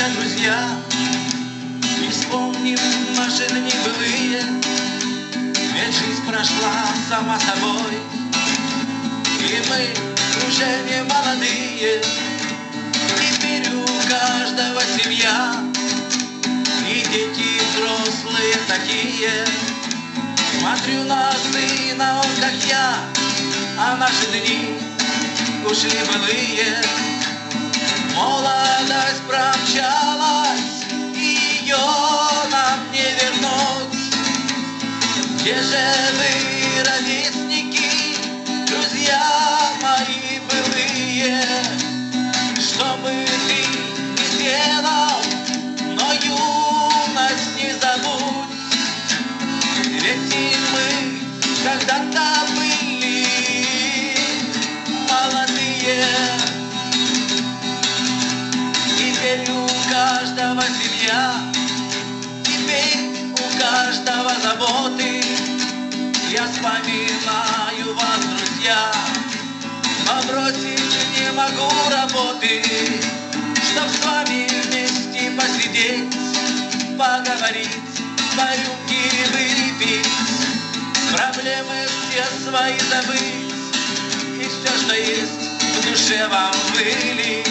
друзья, и вспомним наши дни былые. Ведь жизнь прошла сама собой, и мы уже не молодые. Теперь у каждого семья, и дети взрослые такие. Смотрю на сына, он как я, а наши дни ушли былые. Молодость промчалась, и ее нам не вернуть. Где же вы, ровесники, друзья мои былые? Что бы ты ни сделал, но юность не забудь. Ведь и мы когда-то были молодые. Теперь у каждого семья, теперь у каждого заботы. Я вспоминаю вас, друзья, но бросить не могу работы, чтоб с вами вместе посидеть, поговорить, по рюмке выпить, проблемы все свои забыть, и все, что есть в душе, вам вылить.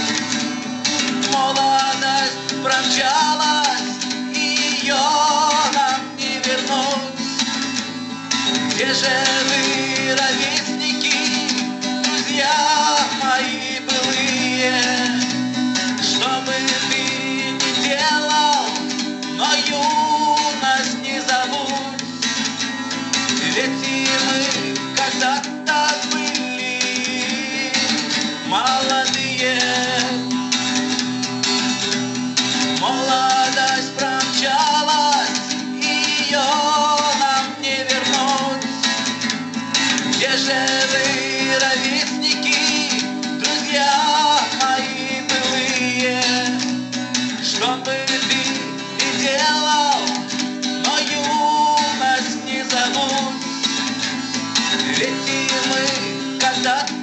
Молодость промчалась, и ее нам не вернуть. Где же вы, ровесники, друзья мои былые? Что бы ты ни делал, но юность не забудь. Ведь и мы когда-то были молодые. Молодость промчалась, и ее нам не вернуть. Где же вы, ровесники, друзья мои былые? Что бы ты ни делал, но юность не забудь. Ведь и мы когда-то